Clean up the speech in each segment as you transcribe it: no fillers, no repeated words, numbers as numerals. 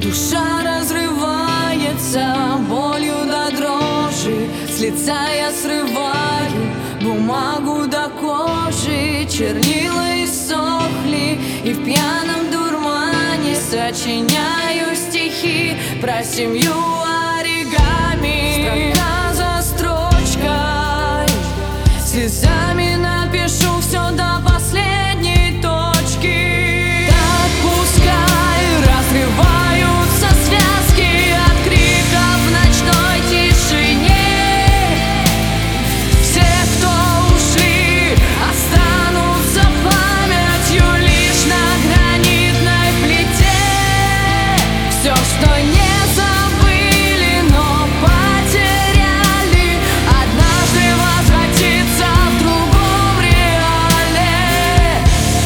Душа разрывается болью до дрожи, с лица я срываю бумагу до кожи. Чернила иссохли, и в пьяном дурмане сочиняю стихи про семью оригами. Строка за строчкой, слезами напишу все до последней точки. Так пускай разрываются связки от криков в ночной тишине. Все, кто ушли, останутся памятью лишь на гранитной плите. Все, что не забыли, но потеряли, однажды возвратится в другом реале.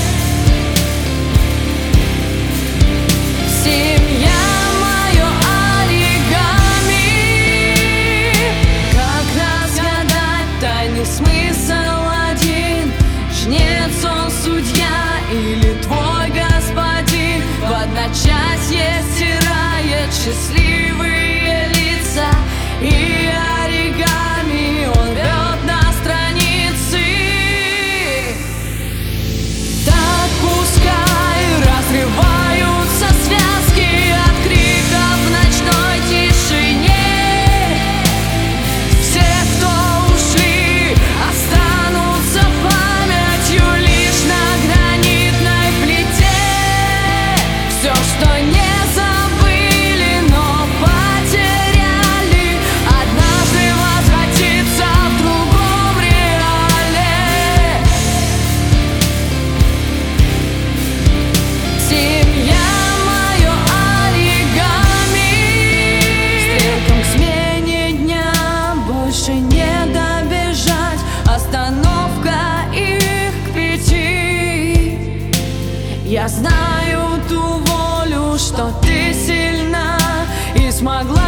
Семья мое оригами. Как разгадать тайный смысл один? Жнец он, судья или твой господин? В одночасье стирает счастливые лица, и оригами он рвет на страницы. Так пускай разрываются связки от криков в ночной тишине. Все, кто ушли, останутся памятью лишь на гранитной плите. Все, что не забыли, но потеряли, однажды возвратится в другом реале. Семья мое оригами. Стрелкам к смене дня больше не добежать, остановка их к 5. Я знаю ту волю, что ты сильна и смогла